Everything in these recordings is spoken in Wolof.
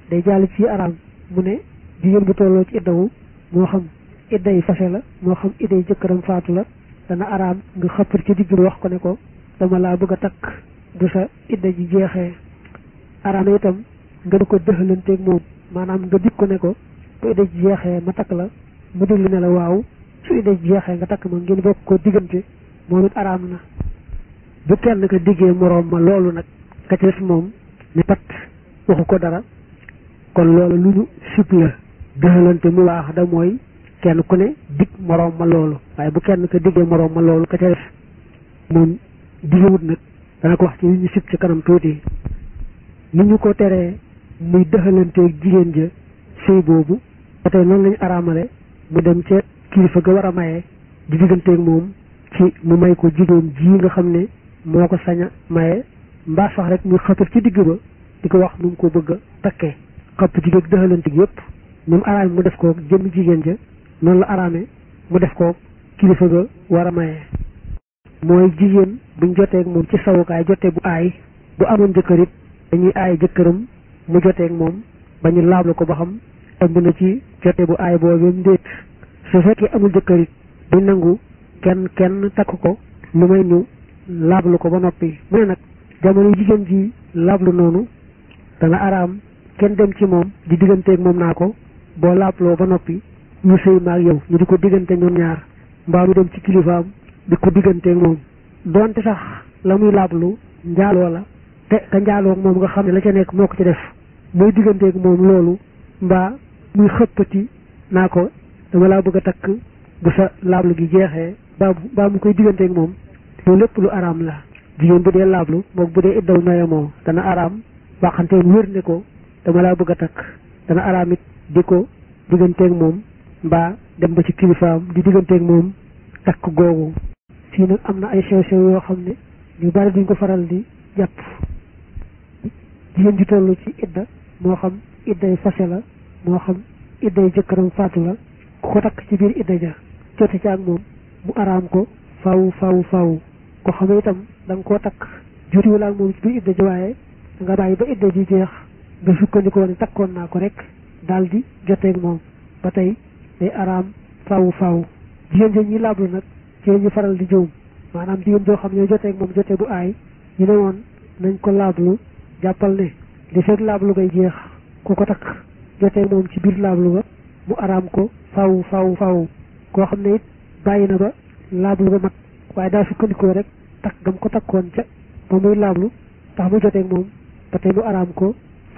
day jàll ci araam mu ne jigéen bu tolloo ci iddawu moo xam idday fase la moo xam idday jëkkëram faatu la dana araam nga xëppar ci digg bi wax ko ne ko dama laa bëgg a takk bu sa idda ji jeexee. araam itam nga di ko dëxalanteeg moom maanaam nga dig ko ne ko bu idda ji jeexee ma takk la mu déglu ne la waaw su idda ji jeexee nga takk ma ngeen bokk ko diggante moom it araam na. bu kenn ka diggee moroom ma loolu nag ka ci des moom ne pat waxu ko dara kon loolu lu ñu sib la. dëxalante mu waax da mooy kenn ku ne dig moroom ma loolu waaye bu kenn ka diggee moroom ma loolu ka ca des moom diggewut nag dana ko wax ci li ñu sib ci kanam tuuti. ni ñu ko teree muy dëxalanteeg jigéen ja sëy boobu ba tey noonu lañu araamale mu dem ca kilifa ga war a maye di digganteeg moom ci mu may ko jigéen ji nga xam ne moo ko sañ a maye mbaa sax rek muy xëppal ci digg ba di ko wax nu mu ko bëgg a takkee. xëpp jigéen dëxalante gi yëpp ni mu araame mu def ko jëmm jigéen ja noonu la araame mu def ko kilifa ga war a maye. mooy jigéen buñ joteeg moom ci sawukaay jotee bu aay bu amoon jëkkër it dañuy aay jëkkëram mu joteeg moom ba ñu laablu ko ba xam ëmb na ci jote bu aay boobu ndéet. su fekkee amul jëkkër it duñ nangu kenn takk ko lu may ñu laablu ko ba noppi. mu ne nag jamono jigéen ji laablu noonu dana araam kenn dem ci moom di digganteeg moom naa ko boo laabloo ba noppi ñu sëy maag yow ñu di ko diggante ñoom ñaar mbaa mu dem ci kilifaam di ko digganteeg moom donte sax la muy laablu njaaloo la te ka njaaloo moom nga xam ne la ca nekk moo ko ci def muy digganteeg moom loolu mbaa muy xëppati naa ko dama laa bëgg a takk bu sa laablu gi jeexee mbaa mu koy digganteeg moom loolu lépp lu araam la. jigéen bu dee laablu moom bu dee iddaw noyemoo dana araam waxanteem wér ne ko dama laa bëgg a takk dana araam it di ko digganteeg moom mbaa dem ba ci kilifaam di digganteeg moom takk googu. fii nag am na ay sew-sew yoo xam ne ñu bari duñ ko faral di jàpp. jigéen ji toll ci idda moo xam idday fase la moo xam idday jëkkëram faatu la ku ko takk ci biir idda ja jote ci ak moom mu araam ko faaw ko xam itam da nga koo takk jotiwul ak moom ci biir idda ja waaye nga bàyyi ba idda ji jeex nga sukkandikoo ne takkoon naa ko rek daal di joteeg moom ba tey day araam faaw. jigéen ja ñi laablu nag ci ñu faral di jëwum maanaam jigéen joo xam ne joteeg moom jote bu aay ñu ne woon nañ ko laablu jàppal ne li fekk laablu ngay jeex ku ko takk joteeg moom ci biir laablu ga mu araam ko faaw koo xam ne it bàyyi na ba laablu ga mat waaye daa sukkandikoo rek takk gam ko takkoon ca ba muy laablu tax mu joteeg moom ba tey mu araam ko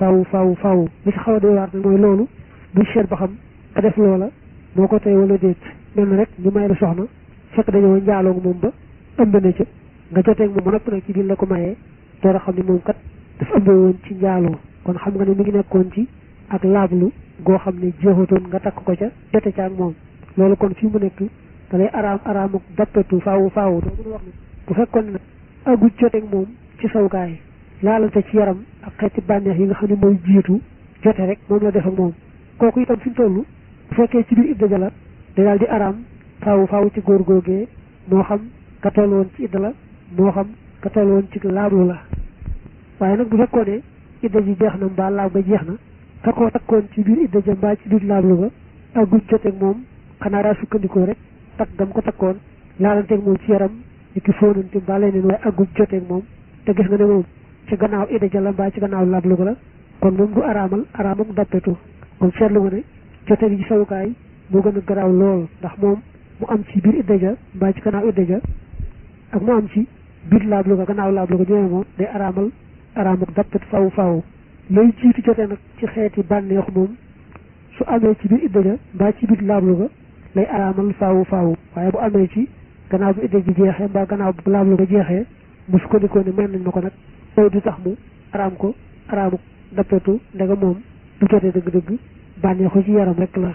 faaw li si xaw a doy waar nag mooy loolu buñ seet ba xam ka def loola moo ko tey wala déet. mel na rek ñu may la soxna fekk dañoo njaaloo moom ba ëmb na ca nga joteeg moom ba noppi nag ci biir la ko mayee door a xam ne moom kat dafa ëmbee woon ci njaaloo kon xam nga ne mi ngi nekkoon ci ak laablu goo xam ne jeexutoon nga takk ko ca jote ca ak moom loolu kon fii mu nekk da lay araam ak dappetu faaw doo mën a wax ne bu fekkoon ne agul joteeg moom ci sawukaay laalante ci yaram ak xeeti bànneex yi nga xam ne mooy jiitu jote rek moom la def ak moom kooku itam fi mu toll bu fekkee ci biir idda ja la da daal di araam faaw ci góor googee moo xam ka toll woon ci idda la moo xam ka toll woon ci laablu la. waaye nag bu fekkoon ne idda ji jeex na mbaa laab ga jeex na ka koo takkoon ci biir idda ja mbaa ci biir laablu ga agul joteeg moom xanaa daa sukkandikoo rek takk gam ko takkoon laalanteeg moom ci yaram ni ki fóonante mbaa leneen waaye agul joteeg moom te gis nga ne moom ci gannaaw idda ja la mbaa ci gannaaw laablu ga la kon moom du araam ak dappetu kon seetlu nga ne jote gi ci sawukaay moo gën a garaaw lool ndax moom mu am ci biir idda ja mbaa ci gannaaw idda ja ak mu am ci biir laablu ga gannaaw laablu ga ñooy moom day araam ak dappet faaw lay jiitu jote nag ci xeeti bànneexu moom su amee ci biir idda ja mbaa ci biir laablu ga lay araamal faaw waaye bu amee ci gannaaw bu idda ji jeexee mbaa gannaaw bu laablu ga jeexee mu sukkandikoo ne mën nañ ma ko nag loolu du tax mu araam ko araamu dappetu ndega moom du jote dëgg-dëgg bànneexu ci yaram rek la.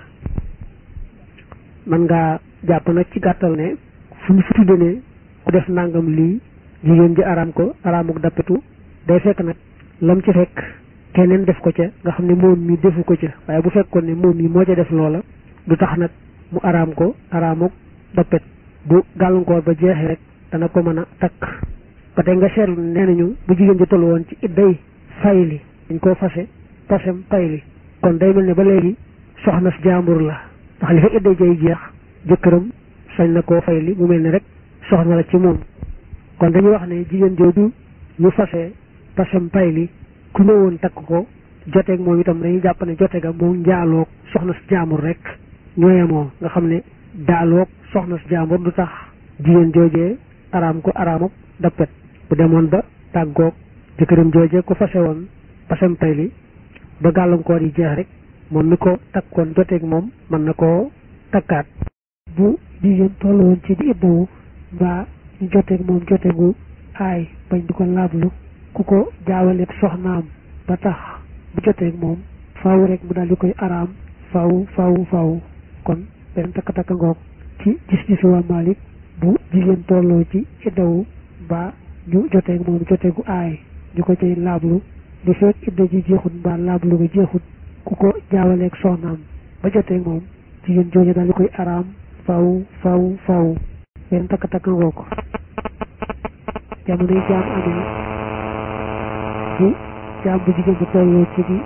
man ngaa jàpp nag ci gàttal ne fu ñu fi tudde ne ku def nangam lii jigéen ji araam ko araamuk dappetu day fekk nag lam ci fekk keneen def ko ca nga xam ne moom mi defu ko ca waaye bu fekkoon ne moom mi moo ca def loola du tax nag mu araam ko araamuk dappet bu gàllankoor ba jeexee rek dana ko mën a takk. ba tey nga seetlu nee nañu bu jigéen ji toll woon ci idday fayli dañ koo fase pasem payli kon day mel ne ba léegi soxna si jaambur la ndax li fa idda jay jeex jëkkëram sañ na koo fayli mu mel ne rek soxna la ci moom kon dañuy wax ne jigéen jooju ñu fase pasem payli ku ñëwoon takk ko joteeg moom itam dañuy jàpp ne jote ga moom njaaloog soxna si jaambur rek ñooyemoo nga xam ne daaloog soxna si jaambur du tax jigéen joojee araam ko araamuk dappet bu demoon ba tàggoog jëkkëram joojee ko fase woon pasem payli ba gàllankoor yi jeex rek moom mi ko takkoon joteeg moom mën na koo takkaat bu jigéen toll woon ci di iddawu mbaa ñu joteeg moom joteegu aay bañ di ko laablu ku ko jaawaleeg soxnaam ba tax bu joteeg moom faaw rek mu daal di koy araam faaw kon benn takk-takk ngoog ci gis-gisu waa Malik bu jigéen tolloo ci iddawu mbaa ñu joteeg moom joteegu aay ñu ko cay laablu li fekk idda ji jeexut mbaa laablu ga jeexut ku ko jaawaleeg soxnaam ba joteeg moom jigéen jooju daal di koy araam faaw benn takk-takk ngoog jamonoy jaam amee bu jaam bu jigéen bu tolloo ci di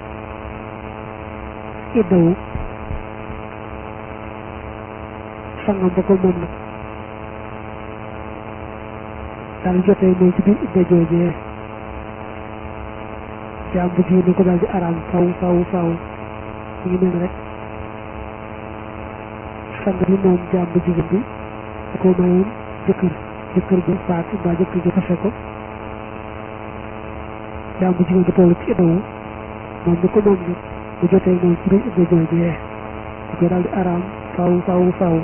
iddawu sangam ba ko moom nag daal jotee mooy ci biir idda joojee jaam bu jigéen ko daal di araam faaw mi ngi mel rek sang bi moom jaam bu jigéen bi da ko mayoon jëkkër bi faatu mbaa jëkkër ji fase ko jaam bu jigéen bi toll ci iddawu moom ni ko moom nag bu jotee moom ci biir idda joojee da koy daal di araam faaw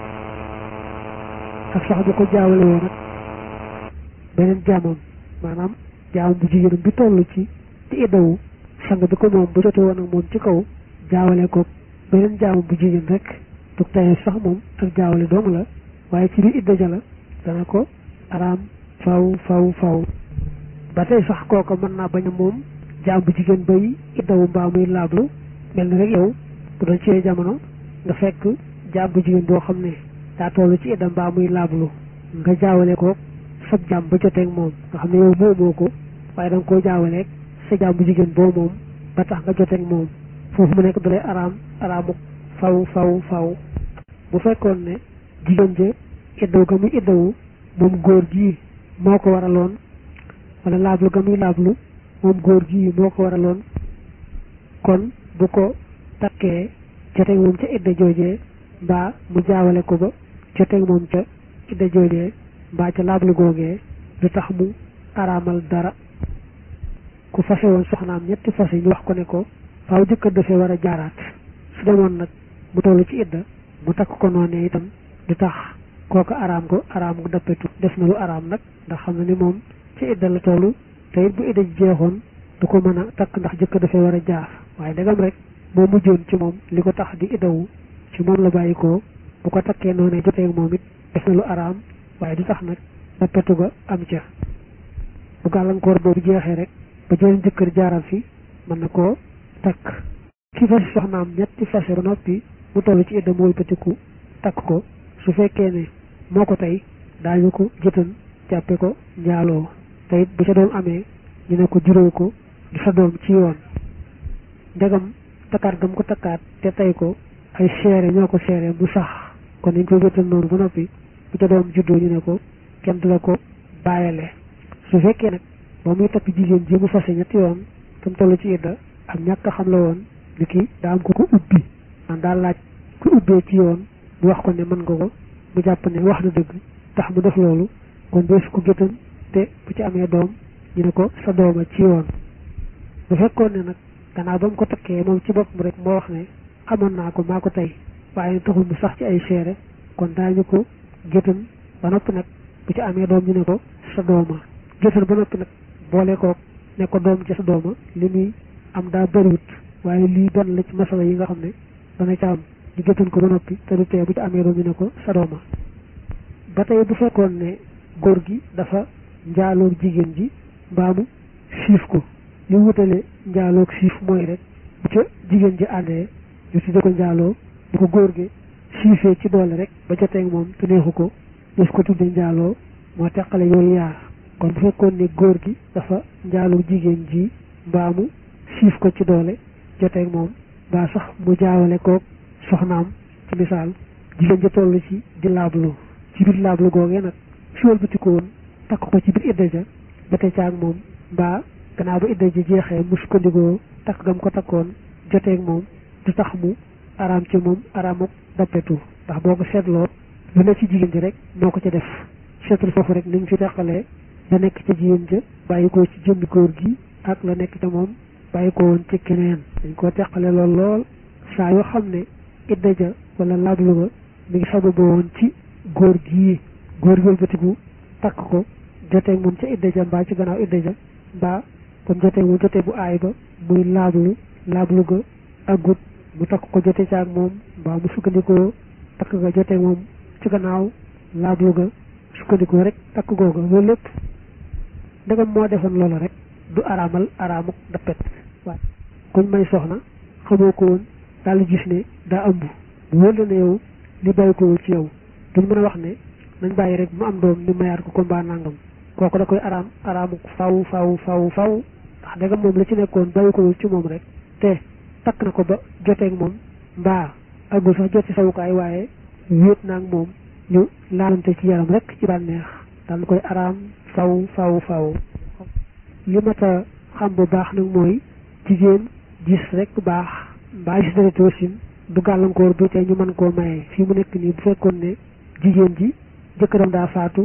ak sax bu ko jaawale woon nag beneen jaamam maanaam jaam bu jigéen bi toll ci di iddawu sang bi ko moom bu jotee woon ak moom ci kaw jaawale ko beneen jaamam bu jigéen rek du tayee sax moom ak jaawale dong la waaye ci biir idda ja la dana ko araam faaw ba tey sax kooka mën naa bañ a moom jaam bu jigéen bay iddawu mbaa muy laablu mel ni rek yow bu doon ci jamono nga fekk jaam bu jigéen boo xam ne daa toll ci idda mbaa muy laablu nga jaawale ko sab jaam ba joteeg moom nga xam ne yow moomoo ko waaye da nga koo jaawaleeg sa jaam bu jigéen boo moom ba tax nga joteeg moom foofu mu nekk dalay araamu faw bu fekkoon ne jigéen ja iddawu ga muy iddawu moom góor gi moo ko waraloon wala laablu ga muy laablu moom góor gi moo ko waraloon kon bu ko takkee joteeg moom ca idda joojee mbaa mu jaawale ko ba joteeg moom ca idda joojee mbaa ca laablu googee du tax mu araamal dara ku fase woon soxnaam ñetti fase ñu wax ko ne ko faaw jëkkër dafee war a jaaraat su demoon nag mu toll ci idda mu takk ko noonee itam du tax kooku araam gu dappetu def na lu araam nag ndax xam na ni moom ci idda la toll te it bu idda ji jeexoon du ko mën a takk ndax jëkkër dafee war a jaar waaye dagam rek moo mujjoon ci moom li ko tax di iddawu ci moom la bàyyi ko bu ko takkee noonee joteeg moom it def na lu araam waaye du tax nag dappetu ga am ca bu gàllankoor boobu jeexee rek ba jëleen jëkkër jaaral fi mën na koo takk ki fas soxnaam ñetti fase ba noppi mu toll ci idda mooy pëtiku takk ko su fekkee ne moo ko tey daañu ko jëtan jàppe ko njaaloo te it bu ca doom amee ñu ne ko juróo ko du sa doom ci yoon ndegam takkaat gam ko takkaat te tey ko ay seere ñoo ko seere bu sax kon dañ koy jëtan noonu ba noppi bu ca doom juddoo ñu ne ko kenn du la ko bàyyale su fekkee nag ba muy takk jigéen ji mu fase ñetti yoon tam toll ci idda ak ñàkk a xam la woon ni ki daa am ko ubbi man daal laaj ku ubbee ci yoon mu wax ko ne mën nga ko mu jàpp ne wax na dëgg tax mu def loolu kon dees ko géttan te bu ci amee doom ñu ne ko sa dooma ci yoon bu fekkoon ne nag gannaaw ba mu ko takkee moom ci boppam rek moo wax ne xamoon naa ko maa ko tey waaye taxul mu sax ci ay seere kon daañu ko géttan ba noppi nag bu ci amee doom ñu ne ko sa dooma géttan ba noppi nag boole ko ne ko doom ci sa dooma li muy am daa bëriwut waaye lii benn la ci masala yi nga xam ne dana ca am ñu géttan ko ba noppi te du tee bu ci amee doom ñu ne ko sa dooma ba tey bu fekkoon ne góor gi dafa njaaloog jigéen ji mbaamu siif ko li wutale njaaloog siif mooy rek bu ca jigéen ji àndee ñu tudde ko njaaloo bu ko góor gi siifee ci doole rek ba joteeg moom te neexu ko des ko tudde njaaloo moo teqale yooyu yaar kon bu fekkoon ne góor gi dafa njaaloog jigéen ji mbaamu siif ko ci doole joteeg moom mbaa sax mu jaawale koog soxnaam ci misaal jigéen ja toll ci di laablu ci biir laablu googee nag su wëlbati ko woon takk ko ci biir idda ja jote caag moom mbaa gannaaw ba idda ji jeexee mu sukkandikoo takk gam ko takkoon joteeg moom du tax mu araam ci moom araamuk dappetu ndax boo ko seetloo lu ne ci jigéen ji rek moo ko ci def seetul foofu rek ni ñu fi teqalee la nekk ca jigéen ja bàyyi ko ci jëmmi góor gi ak la nekk ca moom bàyyi ko woon ci keneen dañ koo teqale lool saa yoo xam ne idda ja wala laablu ga mi ngi sababa woon ci góor gi wëlbatiku takk ko joteeg moom ca idda ja mbaa ci gannaaw idda ja mbaa comme joteeg moom jotee bu aay ba muy laablu ga agut mu takk ko jote ci ak moom mbaa mu sukkandikoo takk ga joteeg moom ci gannaaw laablu ga sukkandikoo rek takk googa loolu lépp ndegam moo defoon loola rek du araamal araamuk dappet waaye kuñ may soxna xamoo ko woon daal gis ne daa ëmb bu wóor la ne yow li bàyyi ko ci yow duñ mën a wax ne nañ bàyyi rek mu am doom ñu mayaat ko mbaa nangam kooku da koy araamuk faw ndax ndegam moom la ci nekkoon bàyyi ko ci moom rek te takk na ko ba joteeg moom mbaa agul sax jot ci sawukaay waaye wéet naag moom ñu laalante ci yaram rek ci bànneex daal koy araam faw li mat a xam bu baax nag mooy jigéen gis rek baax mbaa gis dara wasin du gàllankoor du tee ñu mën koo maye fii mu nekk nii bu fekkoon ne jigéen ji jëkkëram daa faatu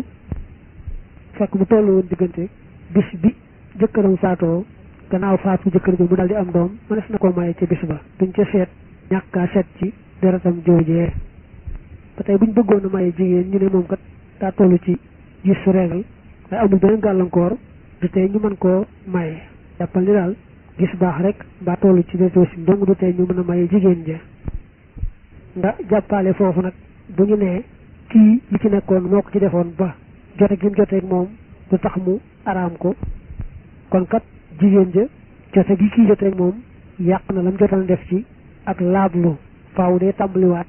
fekk mu tollu woon diggante bis bi jëkkëram faatoo gannaaw faatu jëkkër ji mu daal di am doom mënees na koo maye ci bis ba duñ ca seet ñàkkaa seet ci deretam joojee ba tey buñ bëggoon a maye jigéen ñu ne moom kat daa toll ci gis su régal waaye amul beneen gàllankoor du tey ñu mën koo maye jàppal ni daal gis baax rek mbaa toll ci détosi dong du tey ñu mën a maye jigéen ja nga jàppale foofu nag bu ñu nee kii li ci nekkoon moo ko ci defoon ba jote gi mu joteeg moom du tax mu araam ko kon kat jigéen ja jote gi kii joteeg moom yàq na lam jotal def ci ak laablu faaw dee tàmbaliwaat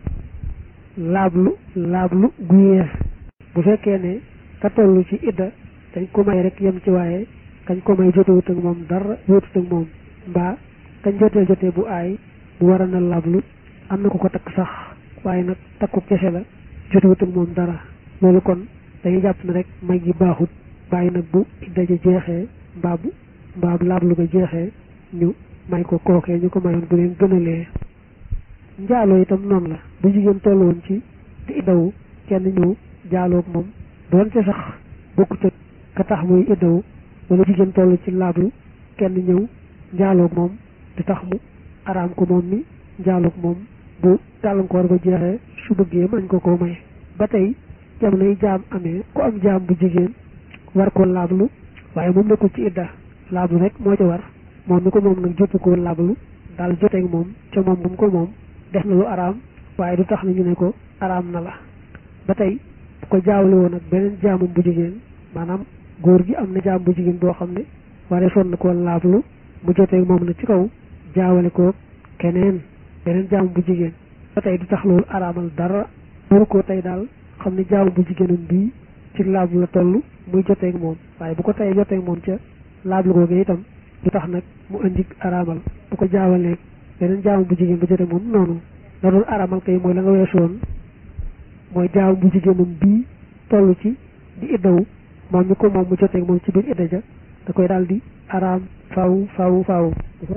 laablu gu yees bu fekkee ne ka toll ci idda dañ ko may rek yem ci waaye kañ ko may jotewut ak moom dara wéetut ak moom mbaa kañ jotee bu aay bu war a na laablu am na ko takk sax waaye nag takku kese la jotewut ak moom dara loolu kon dañuy jàpp ne rek may gi baaxut bàyyi nag bu idda ja jeexee mbaa bu laablu ga jeexee ñu may ko kookee ñu ko mayoon bu leen gënalee njaaloo itam noonu la bu jigéen toll woon ci di iddawu kenn ñëw jaaloog moom doonte sax bokkut ak ka tax muy iddawu wala jigéen toll ci laablu kenn ñëw jaaloog moom di tax mu araam ko moom mi jaaloog moom bu gàllankoor ba jeexee su bëggee mën ko may ba tey jamonoy jaam amee ku am jaam bu jigéen war ko laablu waaye moom nekkul ci idda laablu rek moo ci war moom mi ko moom nag jotu ko laablu daal joteeg moom ca moom ko moom def na lu araam waaye du tax na ñu ne ko araam na la ba tey bu ko jaawle woon ak beneen jaamam bu jigéen maanaam góor gi am na jaam bu jigéen boo xam ne waree sonn na ko laablu mu joteeg moom nag ci kaw jaawale ko keneen beneen jaam bu jigéen ba tey du tax loolu araamal dara waru ko tey daal xam ne jaam bu jigéenam bii ci laablu la toll muy joteeg moom waaye bu ko tey joteeg moom ca laablu googu itam du tax nag mu indi araamal bu ko jaawalee beneen jaam bu jigéen bu joteeg moom noonu la doon araamal kay mooy la nga weesu woon mooy jaam bu jigéenam bii toll ci di iddawu moom mi ko moom mu joteeg moom ci biir idda ja da koy daal di araam faaw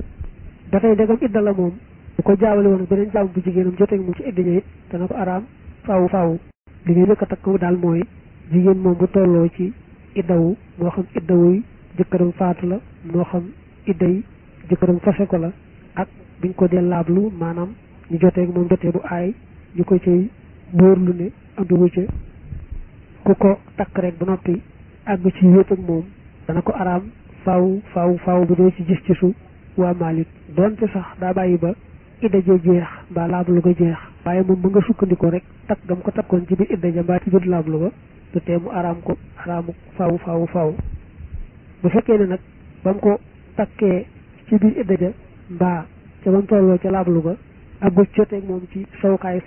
ba tey ndegam idda la moom bu ko jaawale woon beneen jaam bu jigéenam joteeg moom ci idda ja it dana ko araam faaw li ngay njëkk a takk daal mooy jigéen moom bu tolloo ci iddawu moo xam iddawuy jëkkëram faatu la moo xam idday jëkkëram fase ko la ak biñ ko dee laablu maanaam ñu joteeg moom jotee bu aay ñu ko ciy wóorlu ne anduwu ca ku ko takk rek ba noppi àgg ci wéet ak moom dana ko araam faaw bu dee ci gis ci su waa Maalik doonte sax daa bàyyi ba idda ja jeex mbaa laablu ko jeex waaye moom mu nga sukkandikoo rek takk gam ko takkoon ci biir idda ja mbaa ci biir laablu ba du tee mu araam ko araamu faaw bu fekkee ne nag ba mu ko takkee ci biir idda ja mbaa ca ba mu tolloo ca laablu ba àggul joteeg moom ci sawukaay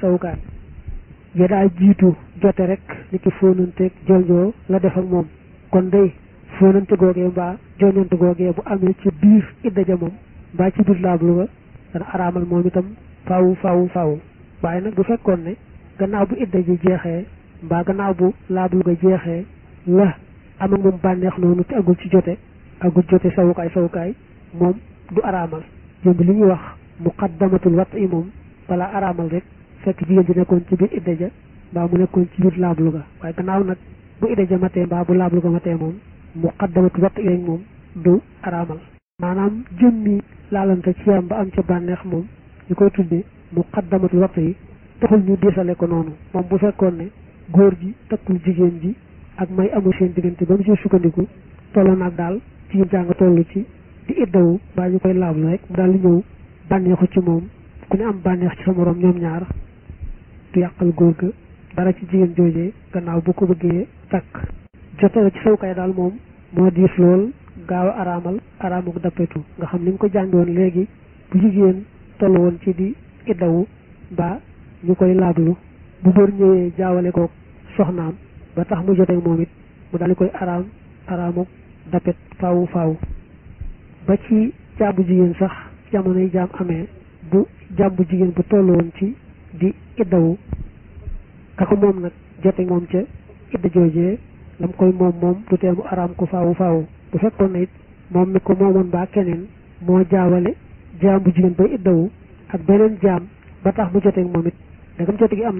ya daa jiitu jote rek ni ki fóonanteeg jonjoo la def ak moom kon day fóonante googee mbaa jonjante googee bu amee ci biir idda ja moom mbaa ci biir laablu ga dana araamal moom itam faaw waaye nag bu fekkoon ne gannaaw bu idda ji jeexee mbaa gannaaw bu laablu ga jeexee la am ak moom bànneex noonu te agul jote sawukaay moom du araamal jëmb li ñuy wax muqaddamatul wat i moom balaa araamal rek fekk jigéen ji nekkoon ci biir idda ja mbaa mu nekkoon ci biir laablu ga waaye gannaaw nag bu idda ja matee mbaa bu laablu ga matee moom muqaddamatul wat i rek moom du araamal maanaam jëmmi laalante ci yaram ba am ca bànneex moom ñu koy tuddee muqaddamatul wat yi taxul ñu diisale ko noonu moom bu fekkoon ne góor gi takkul jigéen ji ak may amul seen diggante ba mu ci sukkandiku tolloo naag daal jigéen jàng toll ci di iddawu mbaa ñu koy laablu rek mu daal di ñëw bànneexu ci moom ku ne am bànneex ci sa morom ñoom ñaar du yàqal góor ga dara ci jigéen joojee gannaaw bu ko bëggee takk jote ci sawukaay daal moom moo diis lool gaaw a araamuk dappetu nga xam ni nga ko jàngoon léegi bu jigéen toll woon ci di iddawu mbaa ñu koy laablu bu góor ñëwee jaawale ko soxnaam ba tax mu joteeg moom it mu daal di koy araamuk dappet faaw ba ci jaam bu jigéen sax jamonoy jaam amee bu jaam bu jigéen bu toll woon ci di iddawu kako moom nag joteeg moom ca idda joojee lam koy moom du tee mu araam ko faaw bu fekkoon na it moom mi ko moomoon baa keneen moo jaawale jaam bu jigéen bay iddawu ak beneen jaam ba tax mu joteeg moom it ndegam jote gi am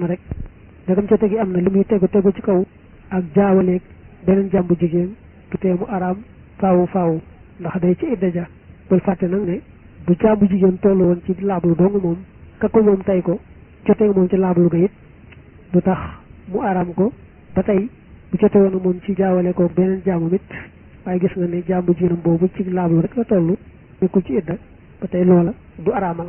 na li muy tegu ci kaw ak jaawaleeg beneen jaam bu jigéen du tee mu araam faaw ndax day ci idda ja bul fàtte nag ne bu jaam bu jigéen tollu woon ci laablu dong moom ka ko moom tey ko joteeg moom ci laablu ga it du tax mu araam ko ba tey bu jote woon moom ci jaawale ko beneen jaamam it waaye gis nga ne jaam bu jigéenam boobu ci laablu rek la toll nekkul ci idda ba tey loola du araamal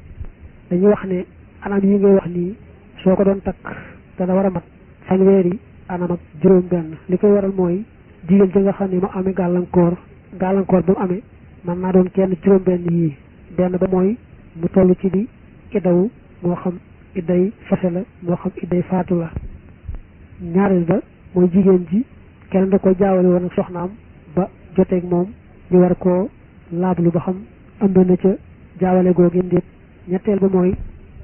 dañuy wax ne anam yi ngay wax nii soo ko doon takk dana war a mat fanweeri anam ak juróom-benn li koy waral mooy jigéen ji nga xam ne mu amee gàllankoor ba mu amee man naa doon kenn juróom-benn yii benn ba mooy mu toll ci di iddawu moo xam idday fase la moo xam idday faatu la ñaareel ba mooy jigéen ji kenn da ko jaawale woon ak soxnaam ba joteeg moom ñu war koo laablu ba xam ëmb na ca jaawale googu ndéet ñetteel ba mooy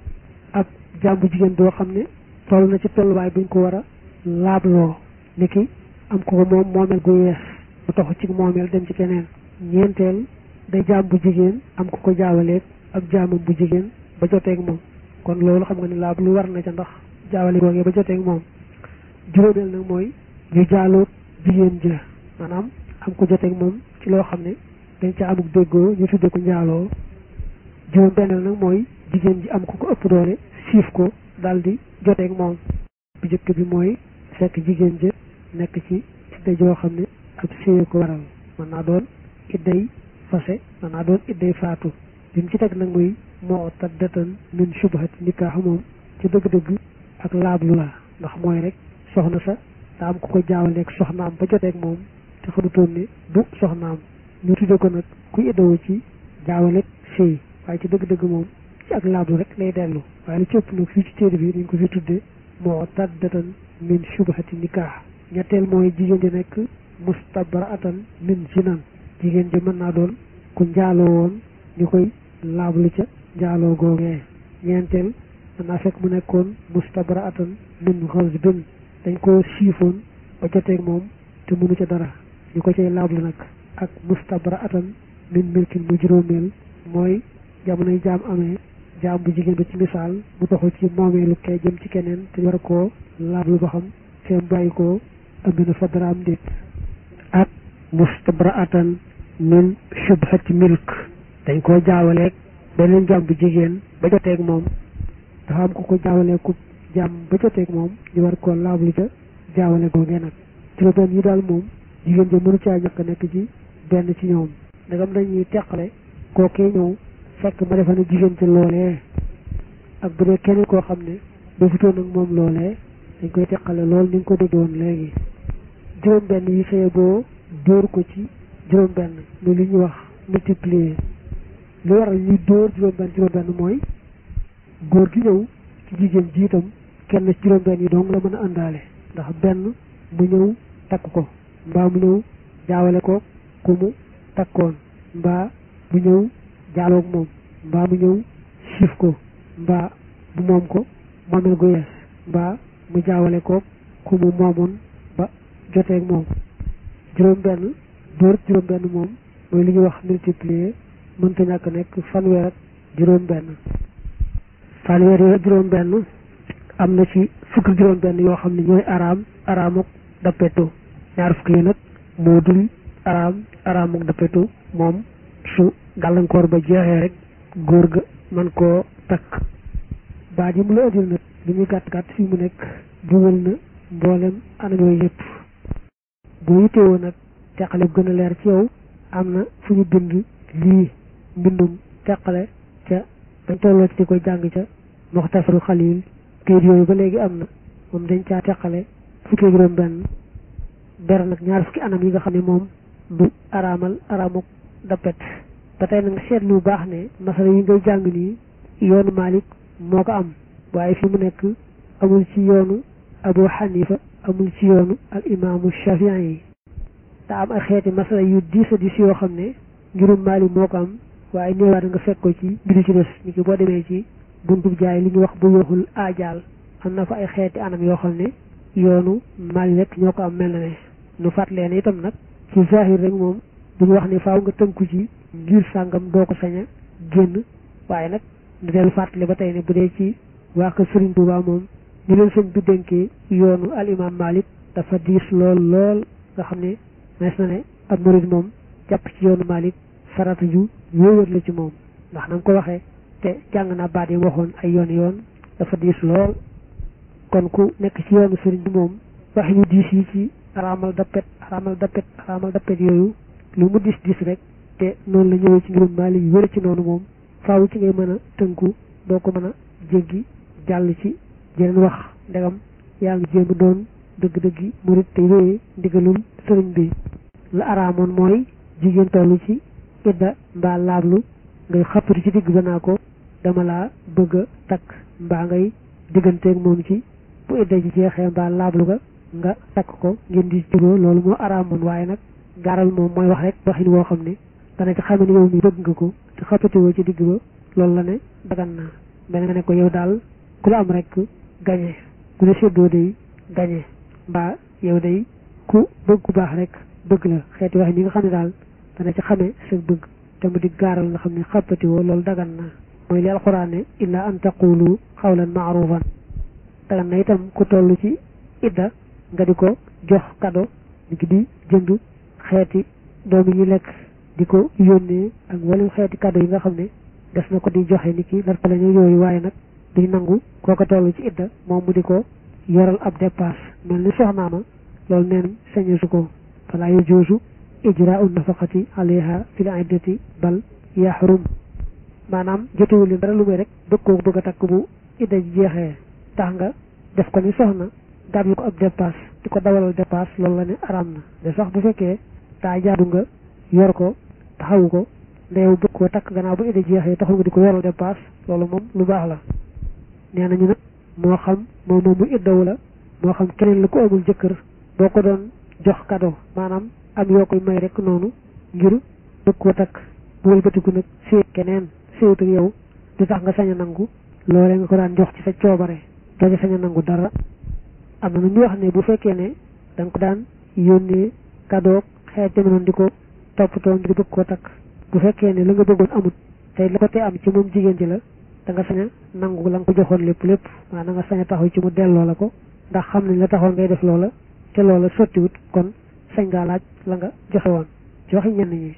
ab jàmbu jigéen boo xam ne toll na ci tolluwaay buñ ko war a laabloo niki am ko moom moomeel gu yees mu taxu ci moomeel dem ci keneen ñeenteel day jàmbu jigéen am ko jaawaleeg ab jaamam bu jigéen ba joteeg moom kon loolu xam nga ne laablu war na ca ndax jaawale googee ba joteeg moom juróomeel nag mooy ñu jaaloog jigéen ji la maanaam am ko joteeg moom ci loo xam ne dañ ca amuk déggoo ñu tudde ko njaaloo juróom benneel nag mooy jigéen ji am ko ëpp doole siif ko daal di joteeg moom bu jëkk bi mooy fekk jigéen ji nekk ci idda joo xam ne ab séye ko waral mën naa doon idday fase mën naa doon idday faatu li mu ci teg nag muy moo taddatan min shubhati nikaax moom ci dëgg-dëgg ak laablu la ndax mooy rek soxna sa daa am ko jaawaleeg soxnaam ba joteeg moom te xamutoon ne du soxnaam ñu tudde ko nag kuy iddawu ci jaawaleeg sëy waaye ci dëgg-dëgg moom ci ak laablu rek lay dellu waaye lu ci ëpp nag fii ci téere bi dañ ko fi tudde moo taddatan min shubhati nikaax ñetteel mooy jigéen ji nekk mustabraatan min zinan jigéen ji mën naa doon ku njaaloo woon ñu koy laablu ca njaaloo googee ñeenteel mën naa fekk mu nekkoon mustabraatan min ghasbin dañ ko siifoon ba joteeg moom te mënu ca dara ñu ko cay laablu nag ak mustabraatan min milkin mu juróomeel mooy jamonoy jaam amee jaam bu jigéen ba ci misaal mu doxu ci moomeelu kee jëm ci keneen te war koo laablu ba xam feem bàyyi ko ëmb na fa dara am déet ak mustabraatan min shubhati milk dañ koo jaawaleeg beneen jaam bu jigéen ba joteeg moom dafa am ko jaawaleeg ku jaam ba joteeg moom ñu war koo laablu ca jaawale googee nag juróom yi daal moom jigéen ja mënu caa ñàkk nekk ci benn ci ñoom ndegam dañuy teqale kookee ñëw fekk ma defa ne jigéen ci loolee ak bu dee keneen koo xam ne defutoon ak moom loolee dañ koy teqale lool ni nga ko dégg woon léegi juróom benn yi xëye boo dóor ko ci juróom benn muy li ñuy wax multiplier lu waral ñuy dóor juróom benn mooy góor gi ñëw ci jigéen ji itam kenn ci juróom benn yi dong la mën a àndaale ndax benn mu ñëw takk ko mbaa mu ñëw jaawale ko ku mu takkoon mbaa mu ñëw jaaloog moom mbaa mu ñëw siif ko mbaa mu moom ko moomel gu yees mbaa mu jaawale ko ku mu moomoon ba joteeg moom juróom benn dóor juróom benn moom mooy li ñuy wax multiplier mënta ñàkk nekk fanweer ak juróom benn fanweer yooyu juróom benn am na ci fukki juróom benn yoo xam ne ñooy araamuk dappetu ñaar fukki yi nag moo dul araamuk dappetu moom su gàllankoor ba jeexee rek góor ga man koo takk baat yi mu la ëddil nag li ñuy gàtt gàtt fii mu nekk juwal na mboolem anam yooyu yëpp boo yittewoo nag teqale bu gën a leer ci yow am na fu ñu bind lii mbindum teqale ca dañ tolloo ci di koy jàng ca Muxtasaru Xaliil kayit yooyu ba léegi am na moom dañ caa teqale fukki juróom benn ber nag ñaar fukki anam yi nga xam ne moom du araamuk dappet ba tey nag nga seetlu bu baax ne masala yi ngay jàng nii yoonu Malik moo ko am waaye fi mu nekk amul ci yoonu Abu Hanifa amul ci yoonu al imaamu Shafii yi te am ay xeeti masala yu diis a diis yoo xam ne ngirum Malik moo ko am waaye néewaat nga fekk ko ci bidu ci des ni ki boo demee ci buntu jaay li ñu wax bu yoxul aajaal am na fa ay xeeti anam yoo xam ne yoonu Malik rek ñoo ko am mel na ne nu fàttalee ne itam nag ci zahir rek moom duñu wax ne faaw nga tënku ci ngir sàngam doo ko sañ a génn waaye nag du dellu fàttali ba tey ne bu dee ci waa kër Sëriñ Tuubaa moom ñu leen sëñ bi dénkee yoonu al imam Malik dafa diis lool nga xam ne nees na ne ab murid moom jàpp ci yoonu Malik farata ju wéewat la ci moom ndax na nga ko waxee te jàng naa baat yi waxoon ay yoon dafa diis lool kon ku nekk ci yoonu sëriñ bi moom wax ñu diis yi ci araamal dappet yooyu lu mu diis rek te noonu la ñëwee ci ngirum Malik yu wér ci noonu moom faaw ci ngay mën a tënku doo ko mën a jéggi jàll ci jeneen wax ndegam yaa ngi jéem doon dëgg-dëggi murit te wéyee ndigalul sëriñ bi la araamoon mooy jigéen tollu ci idda mbaa laablu ngay xappati ci digg ba naa ko dama laa bëgg a takk mbaa ngay digganteeg moom ci bu idda ji jeexee mbaa laablu ga nga takk ko ngeen di jubóo loolu moo araamoon waaye nag gaaral moom mooy wax rek waxin woo xam ne dana ci xam ne yow mi bëgg nga ko te xappatiwoo ci digg ba loolu la ne dagan na mel nga ne ko yow daal ku la am rek gañe ku la séddoo day gañe mbaa yow day ku bëgg ku baax rek bëgg la xeeti wax ñi nga xam ne daal dana ci xamee sa bëgg te mu di gaaral nga xam ne xappatiwoo loolu dagan na mooy li alxuraan ne illa an taqulu xawlan maarufan dagan na itam ku toll ci idda nga di ko jox kado di jënd xeeti doom yi ñu lekk di ko yónnee ak wala xeeti kado yi nga xam ne des na ko di joxe ni ki lar lañu yooyu waaye nag duñ nangu kooko toll ci idda moom mu di ko yoral ab dépasse mel ni soxnaama loolu neen sañu su ko fala yajuuzu ijraa'u nafaqati alayha fil iddati bal yaxrum maanaam jotewul leen dara lu may rek bëgg a takk bu idda ji jeexee tax nga def ko ni soxna gàddu ko ab dépasse di ko dawalal dépasse loolu la ne araam na de sax bu fekkee daa jaadu nga yor ko taxawu ko ndeew bëgg koo takk gannaaw bu idda jeexee taxul nga di ko yoral dépasse loolu moom lu baax la nee nañu nag moo xam moom mu iddawu la moo xam keneen la ko amul jëkkër boo ko doon jox cadeau maanaam am yoo koy may rek noonu ngir bëgg koo takk bu wëlbatiku nag séet keneen séet ak yow du tax nga sañ a nangu loolee nga ko daan jox ci sa coobare doo ci sañ a nangu dara am na ñu wax ne bu fekkee ne da nga ko daan yónnee cadeau xeet deme noonu di ko toppatoo ngir bëgg koo takk bu fekkee ne la nga bëggoon amut tey la ko tee am ci moom jigéen ji la da nga sañ a nangu la nga ko joxoon lépp waaw da nga sañ a taxaw ci mu delloo la ko ndax xam nañ la taxoon ngay def loola te loola sottiwut kon sañ ngaa laaj la nga joxe woon ci waxi ñenn ñi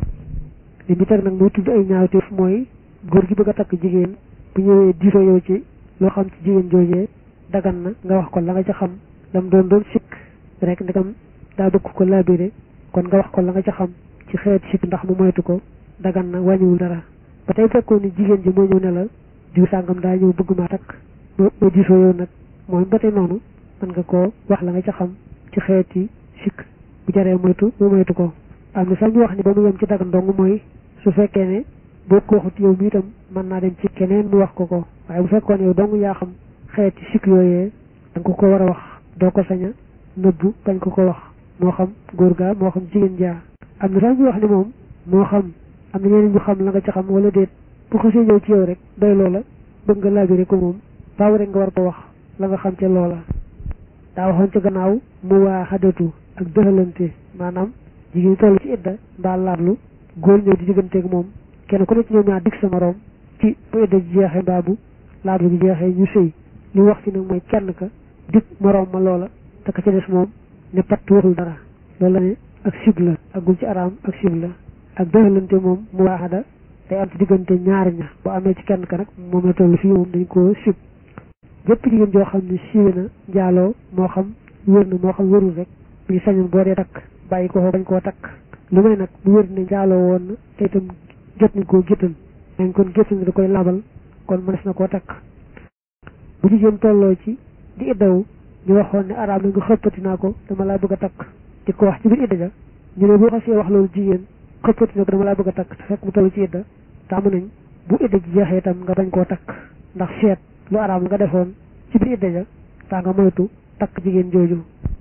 li mi teg nag muy tudd ay ñaawteef mooy góor gi bëgg a takk jigéen bu ñëwee diisoo yow ci loo xam ci jigéen joojee dagan na nga wax ko la nga ca xam lam doon sikk rek ndegam daa bëgg ko labiré kon nga wax ko la nga ca xam ci xeeti sikk ndax mu moytu ko dagan na wàññiwul dara ba tey fekkoon ni jigéen ji moo ñëw ne la diw sàngam daa ñëw bëgg maa takk ba diisoo yow nag mooy ba tey noonu mën nga koo wax la nga ca xam ci xeeti sikk bu jaree moytu mu moytu ko am na sax ñu wax ni ba mu yem ci dagan dong mooy su fekkee ne boo ko waxut yow mi itam mën naa dem ci keneen mu wax ko waaye bu fekkoon yow dong yaa xam xeeti sikk yooyee da nga ko war a wax doo ko sañ a nëbbu bañ ko wax moo xam góor gaa moo xam jigéen jaa am na sax ñu wax ni moom moo xam am na ñeneen ñu xam la nga ci xam wala déet bu xasee ñëw ci yow rek doy loola bëgg nga laabire ko moom faaw rek nga war ko wax la nga xam ca loola daa waxoon ca gannaaw mu waa xadatu ak dëxalante maanaam jigéen toll ci idda mbaa laablu góor ñëw di digganteeg moom kenn ku ne ci ñoom ñaar dig sa moroom ci bu idda ji jeexee mbaa bu laablu ji jeexee ñu sëy li wax ci nag mooy kenn ka dig moroom ma loola te ka ca des moom ne patt waxul dara loolu la ne ak sib la ak gul ci araam ak sib la ak dëxalante moom mu waaxada day am ci diggante ñaar ña bu amee ci kenn ka nag moom la toll fii moom dañ koo sib jëpp jigéen joo xam ne siiwe na njaaloo moo xam wér na moo xam wérul rek bu ñu sañoon boo dee takk bàyyi ko bañ koo takk lu may nag bu wér ne njaaloo woon na te itam jot nañ koo géttan dañ kon géttan nga da koy labal kon mënees na koo takk bu jigéen tolloo ci di iddawu ñu waxoon ne araam na nga xëppati naa ko dama laa bëgg a takk di ko wax ci biir idda ja ñu ne boo xasee wax loolu jigéen xëppati na ko dama laa bëgg a takk te fekk mu toll ci idda taamu nañ bu idda ji jeexee itam nga bañ koo takk ndax seet lu araam nga defoon ci biir idda ja taa nga moytu takk jigéen jooju